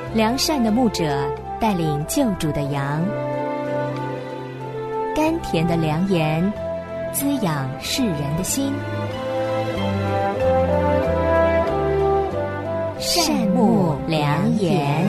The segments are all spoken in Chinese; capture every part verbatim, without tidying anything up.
良善的牧者带领救主的羊，甘甜的良言滋养世人的心。善牧良言。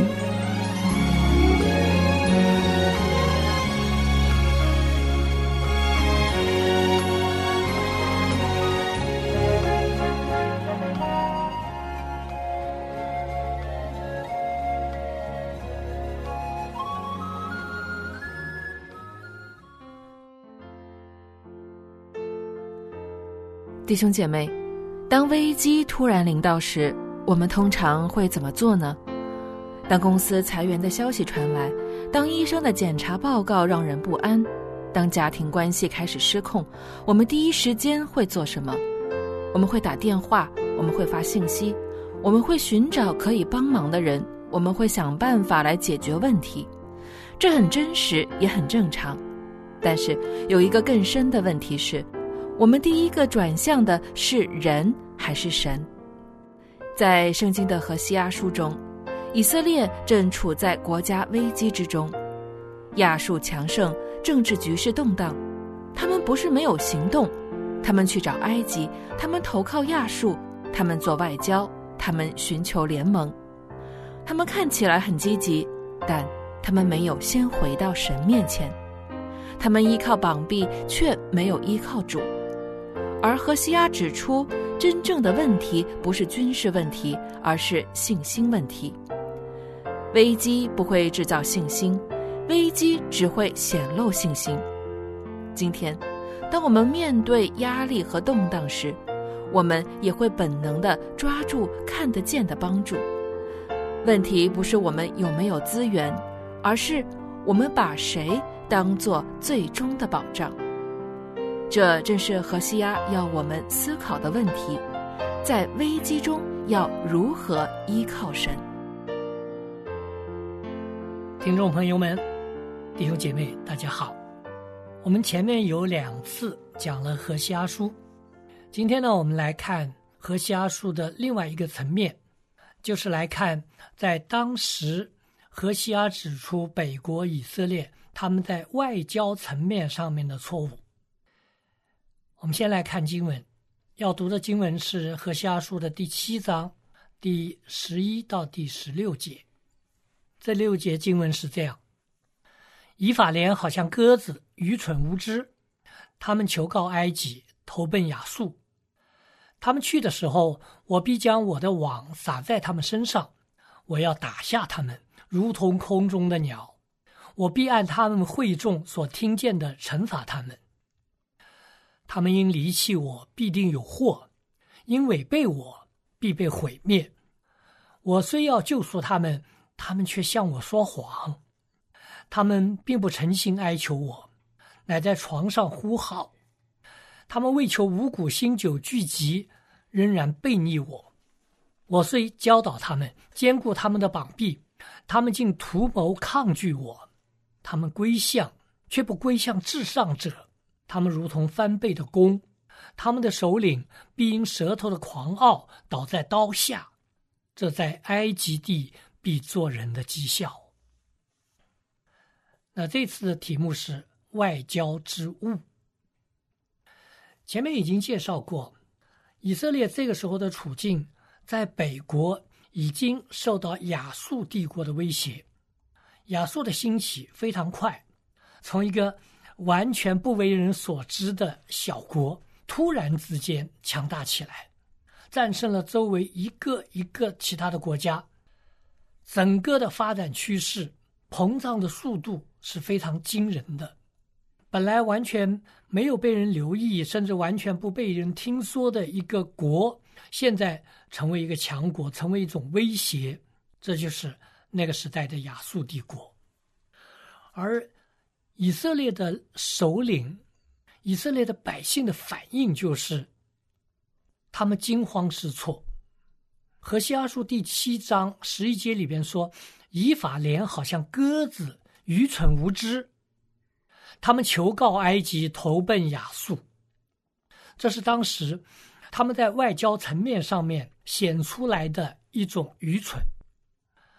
弟兄姐妹，当危机突然临到时，我们通常会怎么做呢？当公司裁员的消息传来，当医生的检查报告让人不安，当家庭关系开始失控，我们第一时间会做什么？我们会打电话，我们会发信息，我们会寻找可以帮忙的人，我们会想办法来解决问题。这很真实，也很正常。但是有一个更深的问题是，我们第一个转向的是人还是神？在圣经的何西阿书中，以色列正处在国家危机之中，亚述强盛，政治局势动荡。他们不是没有行动，他们去找埃及，他们投靠亚述，他们做外交，他们寻求联盟。他们看起来很积极，但他们没有先回到神面前。他们依靠膀臂，却没有依靠主。而何西阿指出，真正的问题不是军事问题，而是信心问题。危机不会制造信心，危机只会显露信心。今天，当我们面对压力和动荡时，我们也会本能地抓住看得见的帮助。问题不是我们有没有资源，而是我们把谁当作最终的保障。这正是何西阿要我们思考的问题，在危机中要如何依靠神。 听众朋友们，弟兄姐妹，大家好。我们前面有两次讲了何西阿书，今天呢，我们来看何西阿书的另外一个层面，就是来看在当时何西阿指出北国以色列他们在外交层面上面的错误。我们先来看经文，要读的经文是何西阿书的第七章第十一到第十六节。这六节经文是这样：以法莲好像鸽子，愚蠢无知，他们求告埃及，投奔亚述。他们去的时候，我必将我的网撒在他们身上，我要打下他们，如同空中的鸟，我必按他们会众所听见的惩罚他们。他们因离弃我，必定有祸；因违背我，必被毁灭。我虽要救赎他们，他们却向我说谎。他们并不诚心哀求我，乃在床上呼号。他们为求五谷新酒聚集，仍然背逆我。我虽教导他们，坚固他们的膀臂，他们竟图谋抗拒我。他们归向，却不归向至上者。他们如同翻倍的弓，他们的首领必因舌头的狂傲倒在刀下。这在埃及地必做人的讥笑。那这次的题目是外交之误。前面已经介绍过，以色列这个时候的处境，在北国已经受到亚述帝国的威胁。亚述的兴起非常快，从一个完全不为人所知的小国，突然之间强大起来，战胜了周围一个一个其他的国家。整个的发展趋势，膨胀的速度是非常惊人的。本来完全没有被人留意，甚至完全不被人听说的一个国，现在成为一个强国，成为一种威胁。这就是那个时代的亚述帝国。而以色列的首领，以色列的百姓的反应就是他们惊慌失措。何西阿书第七章十一节里边说，以法莲好像鸽子，愚蠢无知，他们求告埃及，投奔亚述。这是当时他们在外交层面上面显出来的一种愚蠢。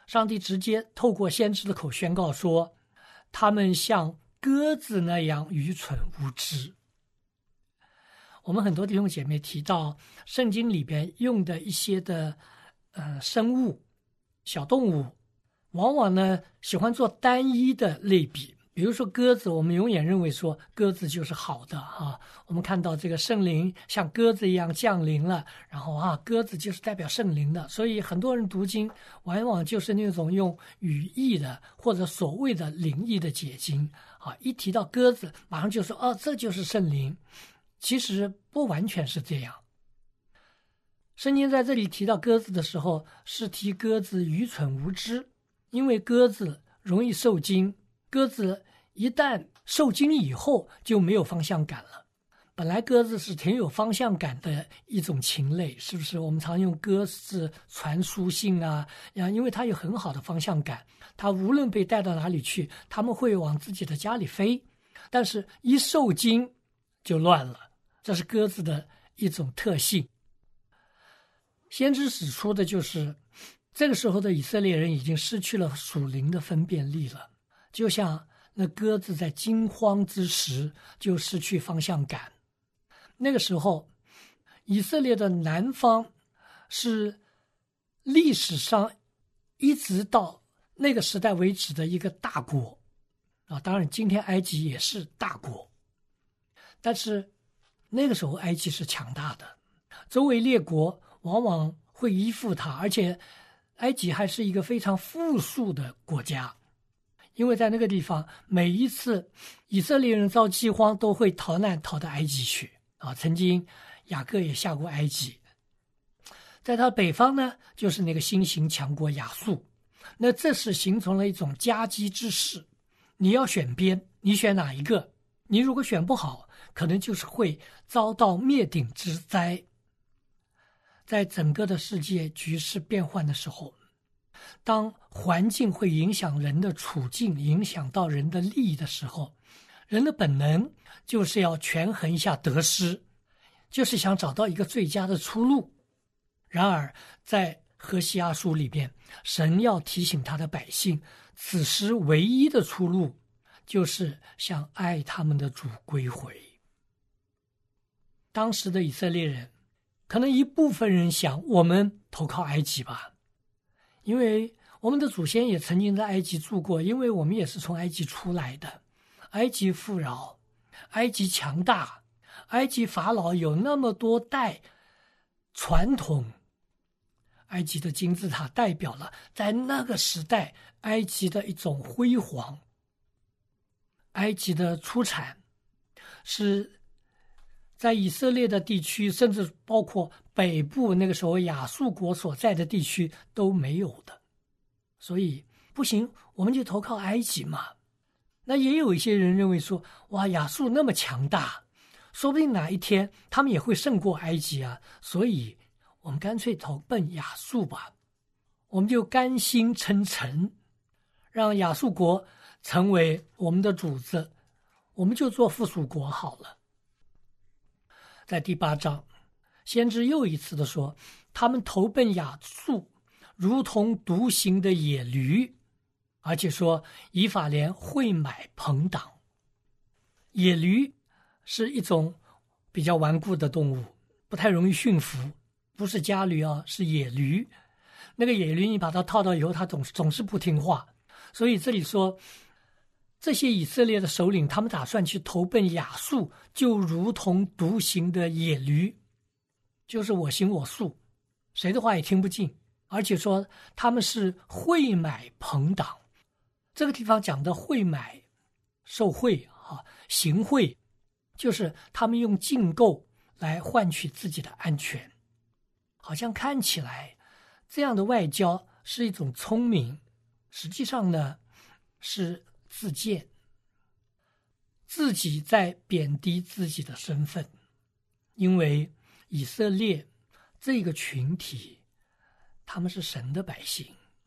上帝直接透过先知的口宣告说，他们像鸽子那样愚蠢无知。我们很多弟兄姐妹提到圣经里边用的一些的呃生物小动物，往往呢喜欢做单一的类比。比如说鸽子，我们永远认为说鸽子就是好的啊。我们看到这个圣灵像鸽子一样降临了，然后啊，鸽子就是代表圣灵的，所以很多人读经往往就是那种用语义的或者所谓的灵异的解经啊，一提到鸽子马上就说哦，这就是圣灵。其实不完全是这样。圣经在这里提到鸽子的时候，是提鸽子愚蠢无知，因为鸽子容易受惊，鸽子一旦受惊以后就没有方向感了。本来鸽子是挺有方向感的一种禽类，是不是？我们常用鸽子传书信啊，因为它有很好的方向感，它无论被带到哪里去，它们会往自己的家里飞。但是一受惊就乱了，这是鸽子的一种特性。先知指出的就是这个时候的以色列人已经失去了属灵的分辨力了，就像那鸽子在惊慌之时就失去方向感。那个时候以色列的南方是历史上一直到那个时代为止的一个大国啊，当然今天埃及也是大国，但是那个时候埃及是强大的，周围列国往往会依附它，而且埃及还是一个非常富庶的国家，因为在那个地方每一次以色列人遭饥荒都会逃难逃到埃及去啊。曾经雅各也下过埃及。在它北方呢，就是那个新兴强国亚述，那这是形成了一种夹击之势，你要选边，你选哪一个？你如果选不好，可能就是会遭到灭顶之灾。在整个的世界局势变换的时候，当环境会影响人的处境，影响到人的利益的时候，人的本能就是要权衡一下得失，就是想找到一个最佳的出路。然而在何西阿书里边，神要提醒他的百姓，此时唯一的出路就是向爱他们的主归回。当时的以色列人可能一部分人想，我们投靠埃及吧，因为我们的祖先也曾经在埃及住过，因为我们也是从埃及出来的。埃及富饶，埃及强大，埃及法老有那么多代传统。埃及的金字塔代表了在那个时代埃及的一种辉煌。埃及的出产是在以色列的地区，甚至包括北部那个时候亚述国所在的地区都没有的，所以不行，我们就投靠埃及嘛。那也有一些人认为说，哇，亚述那么强大，说不定哪一天他们也会胜过埃及啊，所以我们干脆投奔亚述吧，我们就甘心称臣，让亚述国成为我们的主子，我们就做附属国好了。在第八章，先知又一次的说，他们投奔亚述如同独行的野驴，而且说以法莲会买朋党。野驴是一种比较顽固的动物，不太容易驯服，不是家驴啊，是野驴。那个野驴你把它套到以后，它总总是不听话，所以这里说这些以色列的首领，他们打算去投奔亚述，就如同独行的野驴，就是我行我素，谁的话也听不进，而且说他们是会买朋党。这个地方讲的会买，受贿啊，行贿，就是他们用竞购来换取自己的安全。好像看起来这样的外交是一种聪明，实际上呢是自荐，自己在贬低自己的身份。因为以色列这个群体，他们是神的百姓。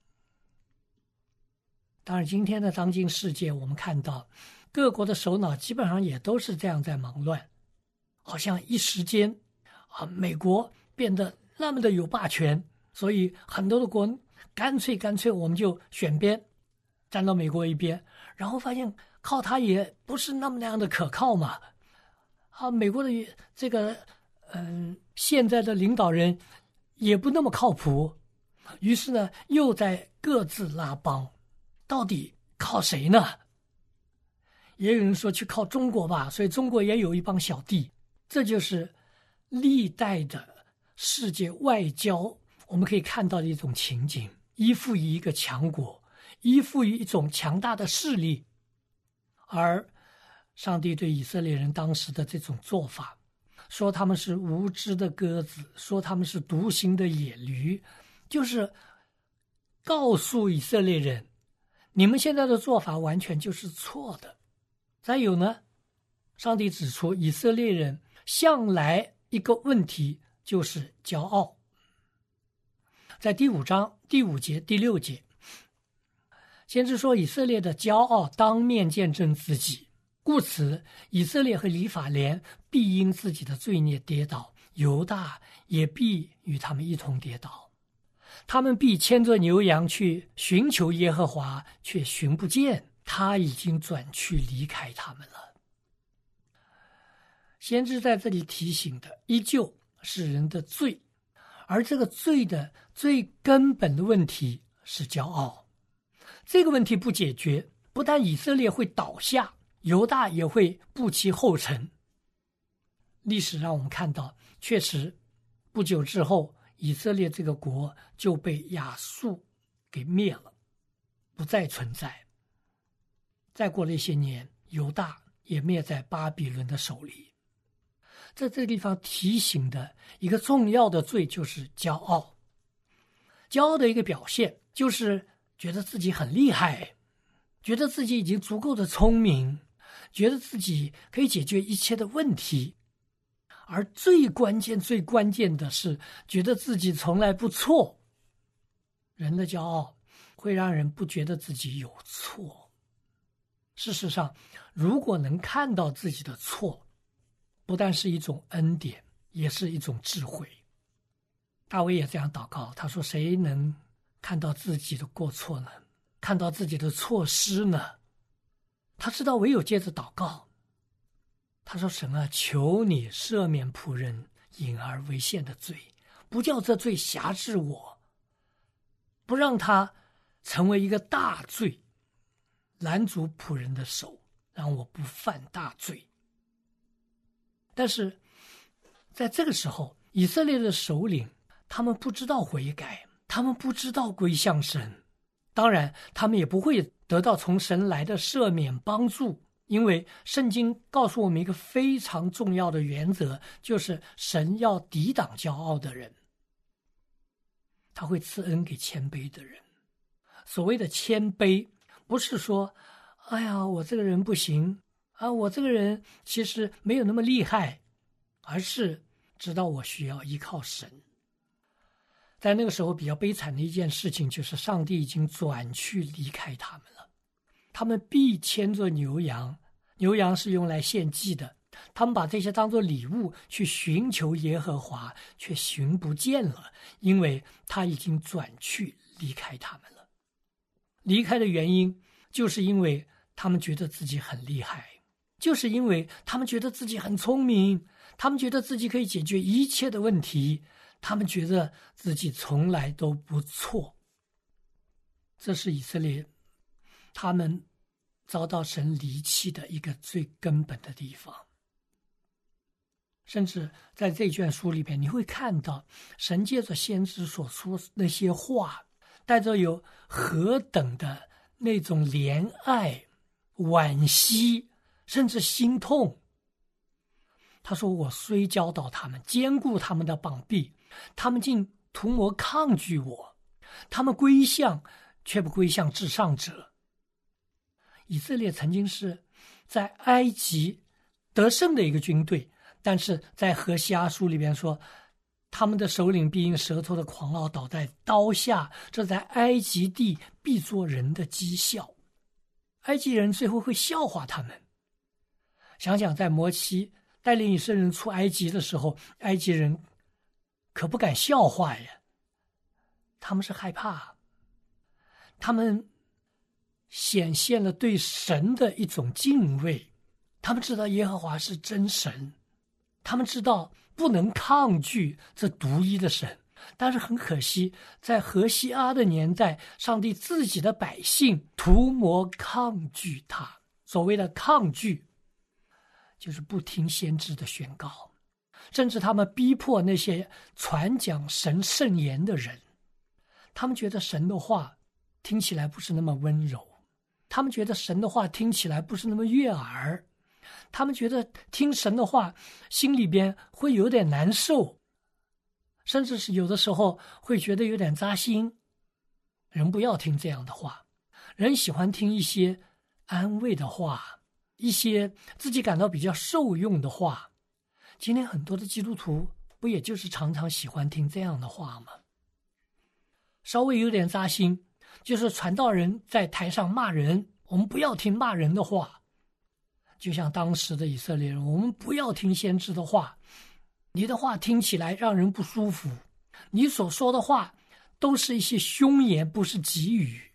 当然今天的当今世界，我们看到各国的首脑基本上也都是这样在忙乱，好像一时间啊，美国变得那么的有霸权，所以很多的国干脆干脆我们就选边，站到美国一边，然后发现靠他也不是那么那样的可靠嘛。啊，美国的这个嗯现在的领导人也不那么靠谱，于是呢又在各自拉帮，到底靠谁呢？也有人说去靠中国吧，所以中国也有一帮小弟。这就是历代的世界外交我们可以看到的一种情景，依附于一个强国，依附于一种强大的势力。而上帝对以色列人当时的这种做法，说他们是无知的鸽子，说他们是独行的野驴，就是告诉以色列人，你们现在的做法完全就是错的。再有呢，上帝指出以色列人向来一个问题就是骄傲。在第五章第五节第六节，先知说以色列的骄傲当面见证自己，故此以色列和以法莲必因自己的罪孽跌倒，犹大也必与他们一同跌倒。他们必牵着牛羊去寻求耶和华，却寻不见，他已经转去离开他们了。先知在这里提醒的依旧是人的罪，而这个罪的最根本的问题是骄傲。这个问题不解决，不但以色列会倒下，犹大也会步其后尘。历史让我们看到，确实不久之后，以色列这个国就被亚述给灭了，不再存在。再过了一些年，犹大也灭在巴比伦的手里。在这个地方提醒的一个重要的罪就是骄傲。骄傲的一个表现就是觉得自己很厉害，觉得自己已经足够的聪明，觉得自己可以解决一切的问题。而最关键最关键的是觉得自己从来不错。人的骄傲会让人不觉得自己有错。事实上，如果能看到自己的错，不但是一种恩典，也是一种智慧。大卫也这样祷告，他说，谁能看到自己的过错呢？看到自己的错失呢？他知道唯有借着祷告，他说，神啊，求你赦免仆人隐而为现的罪，不叫这罪辖制我，不让他成为一个大罪，拦阻仆人的手，让我不犯大罪。但是在这个时候，以色列的首领他们不知道悔改，他们不知道归向神，当然他们也不会得到从神来的赦免帮助，因为圣经告诉我们一个非常重要的原则，就是神要抵挡骄傲的人，他会赐恩给谦卑的人。所谓的谦卑，不是说哎呀我这个人不行啊，我这个人其实没有那么厉害，而是知道我需要依靠神。在那个时候比较悲惨的一件事情，就是上帝已经转去离开他们了。他们必牵着牛羊，牛羊是用来献祭的，他们把这些当作礼物去寻求耶和华，却寻不见了，因为他已经转去离开他们了。离开的原因就是因为他们觉得自己很厉害，就是因为他们觉得自己很聪明，他们觉得自己可以解决一切的问题，他们觉得自己从来都不错。这是以色列他们遭到神离弃的一个最根本的地方。甚至在这卷书里边，你会看到神借着先知所说那些话，带着有何等的那种怜爱、惋惜，甚至心痛。他说，我虽教导他们，坚固他们的膀臂，他们竟图谋抗拒我，他们归向却不归向至上者。以色列曾经是在埃及得胜的一个军队，但是在何西阿书里边说，他们的首领必因舌头的狂傲倒在刀下，这在埃及地必做人的讥笑。埃及人最后会笑话他们。想想在摩西带领以色列人出埃及的时候，埃及人可不敢笑话呀，他们是害怕， 他们显现了对神的一种敬畏，他们知道耶和华是真神，他们知道不能抗拒这独一的神。但是很可惜，在何西阿的年代，上帝自己的百姓图谋抗拒他。所谓的抗拒，就是不听先知的宣告，甚至他们逼迫那些传讲神圣言的人。他们觉得神的话听起来不是那么温柔，他们觉得神的话听起来不是那么悦耳，他们觉得听神的话心里边会有点难受，甚至是有的时候会觉得有点扎心。人不要听这样的话，人喜欢听一些安慰的话，一些自己感到比较受用的话。今天很多的基督徒不也就是常常喜欢听这样的话吗？稍微有点扎心，就是传道人在台上骂人，我们不要听骂人的话。就像当时的以色列人，我们不要听先知的话，你的话听起来让人不舒服，你所说的话都是一些凶言，不是给予。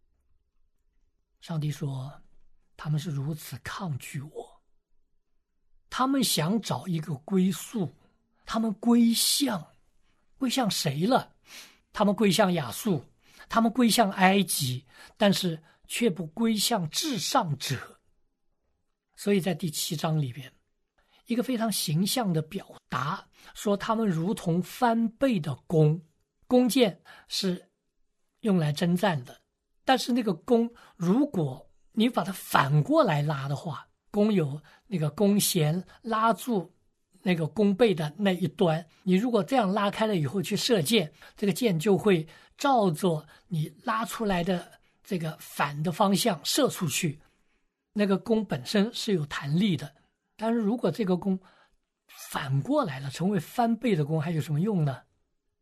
上帝说，他们是如此抗拒我，他们想找一个归宿，他们归向，归向谁了？他们归向亚述，他们归向埃及，但是却不归向至上者。所以在第七章里边，一个非常形象的表达，说他们如同翻倍的弓，弓箭是用来征战的，但是那个弓，如果你把它反过来拉的话，弓有那个弓弦拉住那个弓背的那一端，你如果这样拉开了以后去射箭，这个箭就会照着你拉出来的这个反的方向射出去。那个弓本身是有弹力的，但是如果这个弓反过来了，成为翻倍的弓，还有什么用呢？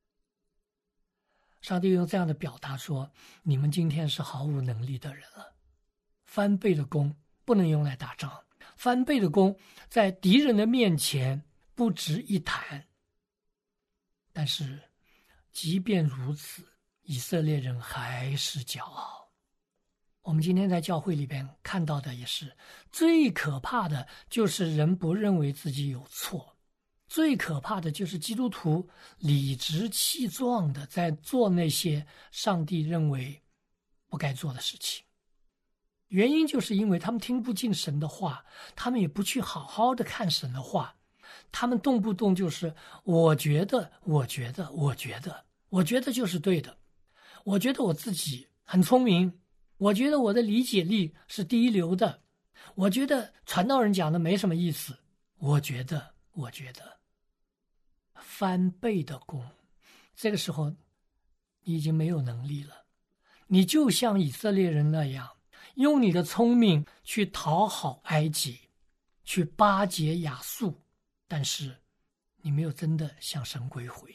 上帝用这样的表达说，你们今天是毫无能力的人了。翻倍的弓不能用来打仗，翻倍的弓在敌人的面前不值一弹。但是即便如此，以色列人还是骄傲。我们今天在教会里边看到的也是，最可怕的就是人不认为自己有错，最可怕的就是基督徒理直气壮的在做那些上帝认为不该做的事情。原因就是因为他们听不进神的话，他们也不去好好的看神的话，他们动不动就是我觉得我觉得我觉得我觉得就是对的，我觉得我自己很聪明，我觉得我的理解力是第一流的，我觉得传道人讲的没什么意思，我觉得我觉得翻倍的功。这个时候你已经没有能力了，你就像以色列人那样，用你的聪明去讨好埃及，去巴结亚述，但是你没有真的向神归回。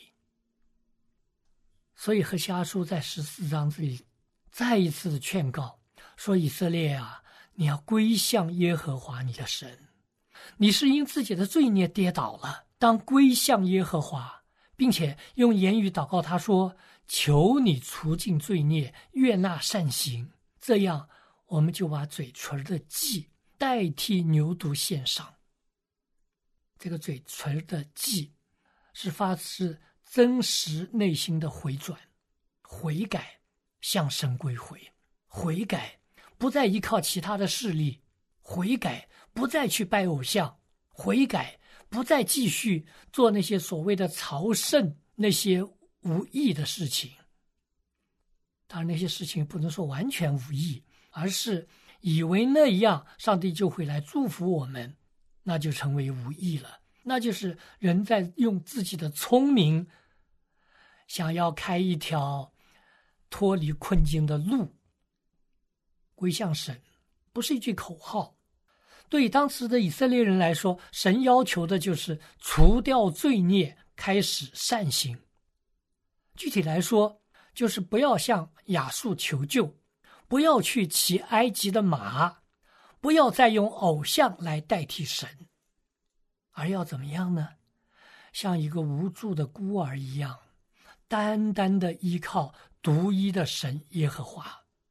所以何西阿书在十四章这里再一次的劝告说，以色列啊，你要归向耶和华你的神，你是因自己的罪孽跌倒了，当归向耶和华，并且用言语祷告他说，求你除尽罪孽，悦纳善行，这样我们就把嘴唇的祭代替牛犊献上。这个嘴唇的祭是发自真实内心的回转、悔改，向神归回，悔改不再依靠其他的势力，悔改不再去拜偶像，悔改不再继续做那些所谓的朝圣，那些无益的事情。当然那些事情不能说完全无益，而是以为那样上帝就会来祝福我们，那就成为无益了。那就是人在用自己的聪明想要开一条脱离困境的路。归向神不是一句口号，对当时的以色列人来说，神要求的就是除掉罪孽，开始善行。具体来说，就是不要向亚述求救，不要去骑埃及的马，不要再用偶像来代替神，而要怎么样呢？像一个无助的孤儿一样，单单的依靠独一的神耶和华，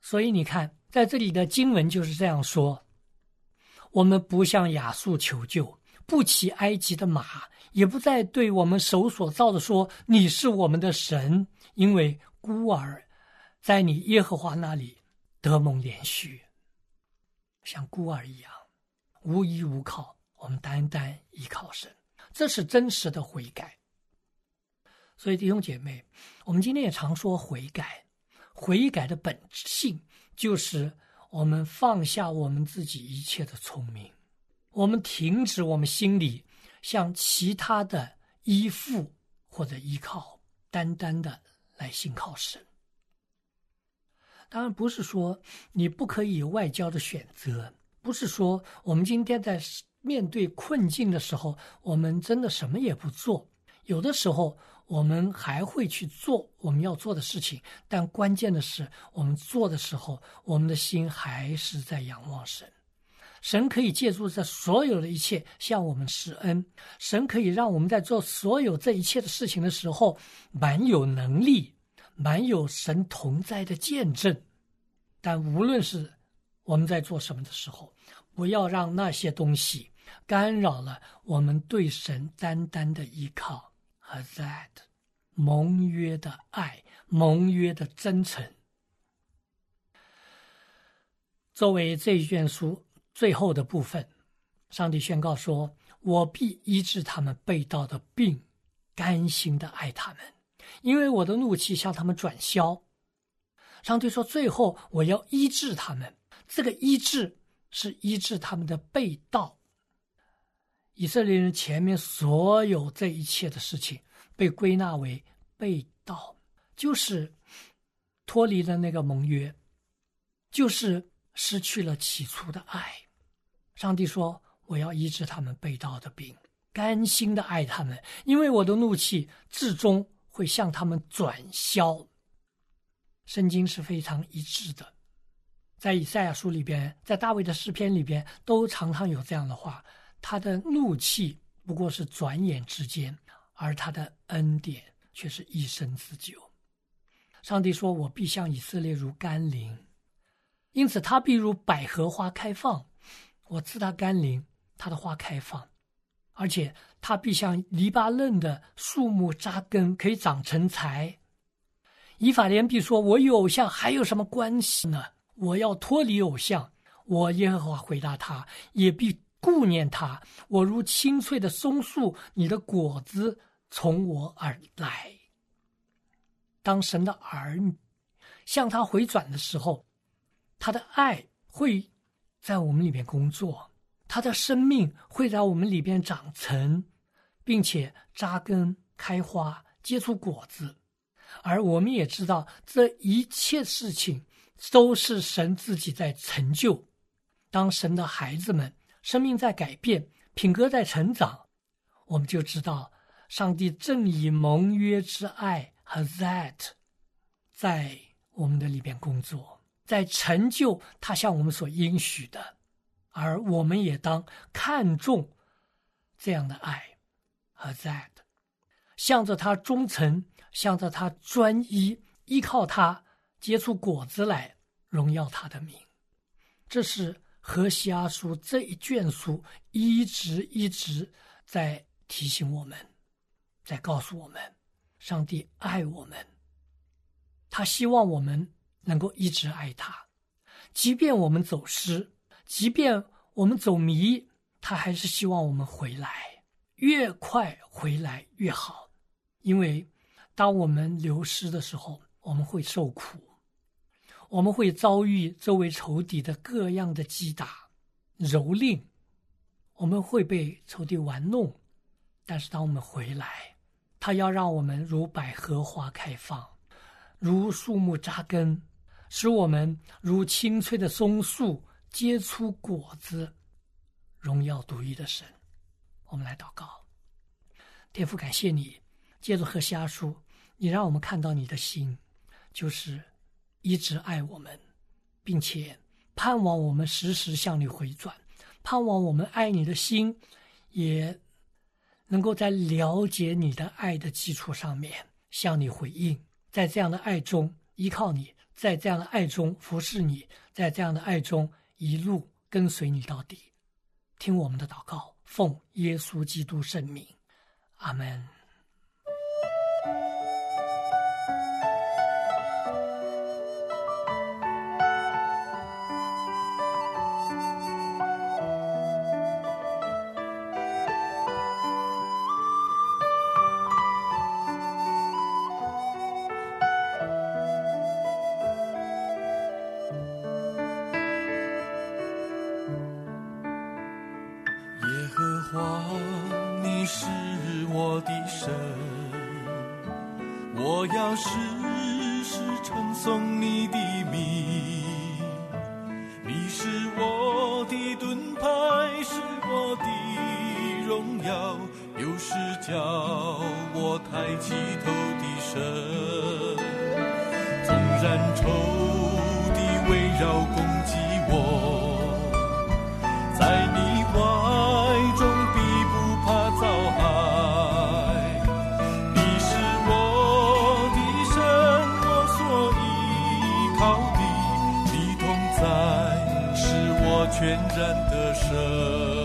所以你看，在这里的经文就是这样说，我们不向亚述求救，不骑埃及的马，也不再对我们手所造的说你是我们的神，因为孤儿在你耶和华那里得蒙怜恤。像孤儿一样无依无靠，我们单单依靠神，这是真实的悔改。所以弟兄姐妹，我们今天也常说悔改，悔改的本性就是我们放下我们自己一切的聪明，我们停止我们心里向其他的依附或者依靠，单单的来信靠神。当然不是说你不可以有外交的选择，不是说我们今天在面对困境的时候我们真的什么也不做，有的时候我们还会去做我们要做的事情，但关键的是我们做的时候我们的心还是在仰望神。神可以借助这所有的一切向我们施恩，神可以让我们在做所有这一切的事情的时候满有能力，满有神同在的见证。但无论是我们在做什么的时候，不要让那些东西干扰了我们对神单单的依靠和 that 盟约的爱，盟约的真诚。作为这一卷书最后的部分，上帝宣告说，我必医治他们背道的病，甘心的爱他们，因为我的怒气向他们转消。上帝说最后我要医治他们，这个医治是医治他们的背道。以色列人前面所有这一切的事情被归纳为背道，就是脱离了那个盟约，就是失去了起初的爱。上帝说我要医治他们背道的病，甘心的爱他们，因为我的怒气至终会向他们转消。圣经是非常一致的，在以赛亚书里边，在大卫的诗篇里边都常常有这样的话，他的怒气不过是转眼之间，而他的恩典却是一生之久。上帝说我必向以色列如甘霖，因此他必如百合花开放，我赐他甘霖，他的花开放，而且他必像黎巴嫩的树木扎根，可以长成材。以法莲必说我与偶像还有什么关系呢？我要脱离偶像。我耶和华回答他，也必顾念他，我如青翠的松树，你的果子从我而来。当神的儿女向他回转的时候，他的爱会在我们里面工作，他的生命会在我们里边长成，并且扎根开花结出果子。而我们也知道这一切事情都是神自己在成就。当神的孩子们生命在改变，品格在成长，我们就知道上帝正以盟约之爱和 that 在我们的里边工作，在成就他向我们所应许的。而我们也当看重这样的爱和 that， 向着他忠诚，向着他专一，依靠他结出果子来，荣耀他的名。这是何西阿书这一卷书一直一直在提醒我们，在告诉我们上帝爱我们，他希望我们能够一直爱他，即便我们走失，即便我们走迷，他还是希望我们回来，越快回来越好。因为当我们流失的时候，我们会受苦，我们会遭遇周围仇敌的各样的击打蹂躏，我们会被仇敌玩弄。但是当我们回来，他要让我们如百合花开放，如树木扎根，使我们如青翠的松树结出果子，荣耀独一的神。我们来祷告。天父，感谢你借着何西阿书，你让我们看到你的心，就是一直爱我们，并且盼望我们时时向你回转，盼望我们爱你的心也能够在了解你的爱的基础上面向你回应，在这样的爱中依靠你， 在这样的爱中服侍你，在这样的爱中一路跟随你到底。听我们的祷告，奉耶稣基督圣名，阿们。 你是我的神，我要时时称颂你的名。你是我的盾牌，是我的荣耀，又是叫我抬起头的神。纵然仇敌围绕攻击我，在你怀中必不怕遭害。你是我的神，我所依靠的，你同在是我全然的神。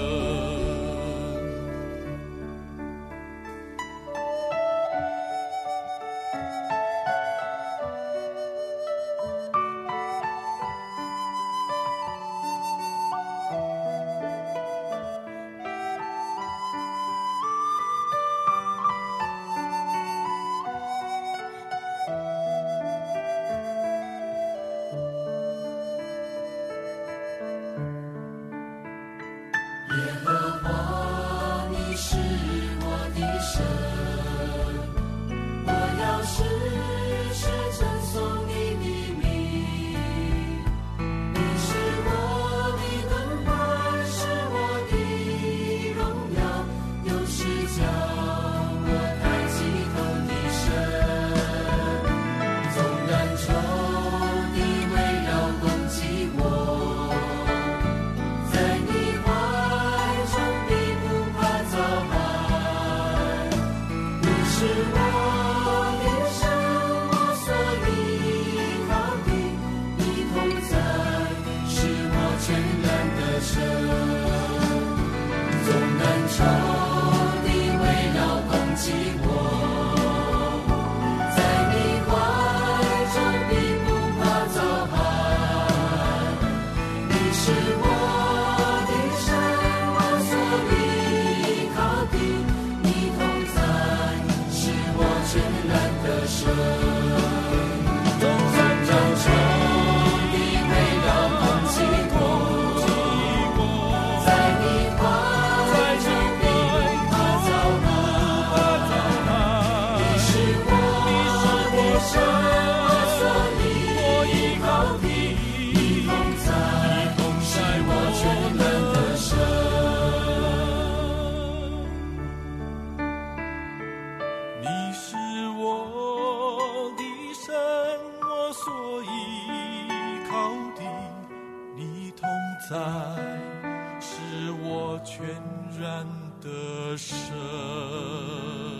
在是我全然的神。